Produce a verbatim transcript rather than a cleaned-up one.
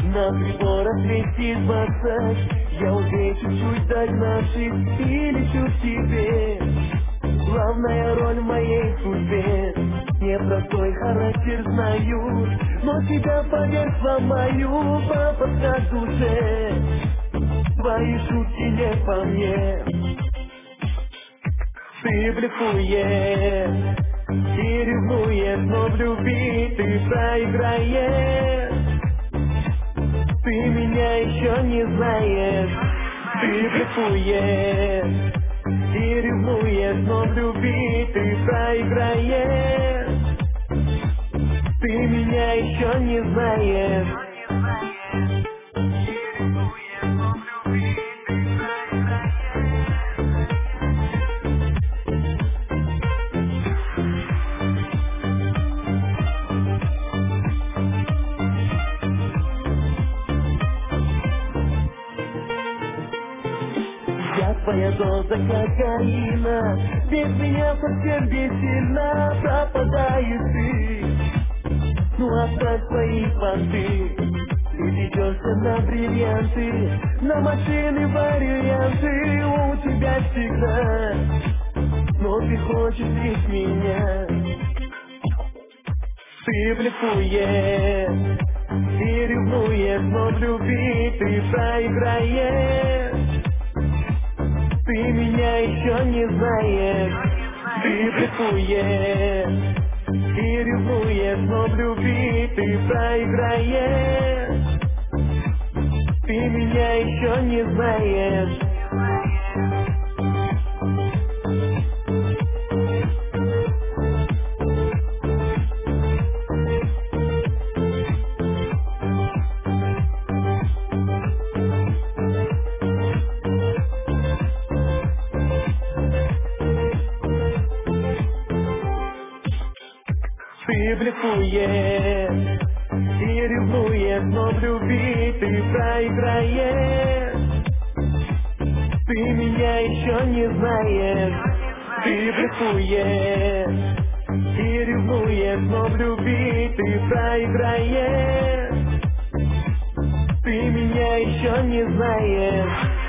На приборах летит массаж. Я уже чуть-чуть догнавшись и лечу к тебе. Главная роль в моей судьбе. Непростой характер знаю, но тебя, поверь, сломаю по подсказ душе. Твои шутки не по мне. Ты блефуешь и ревнуешь, но в любви ты проиграешь. Ты меня еще не знаешь. Ты блефуешь и ревнуешь, но в любви ты проиграешь. Ты меня еще не знаешь. Я твоя доза кокаина, без меня совсем бессильна, пропадаешь ты. Ну оставь свои понты, ты ведешься на бриллианты, на машины варианты у тебя всегда. Но ты хочешь лишь меня. Ты блефуешь и ревнуешь, но в любви ты проиграешь. Ты меня еще не знаешь. Ты блефуешь и ревнуешь, но в любви ты проиграешь. Ты меня еще не знаешь. Ты блефуешь и ревнуешь, но в любви ты проиграешь. Ты меня еще не знаешь. Ты блефуешь и ревнуешь, но в любви ты проиграешь. Ты меня еще не знаешь.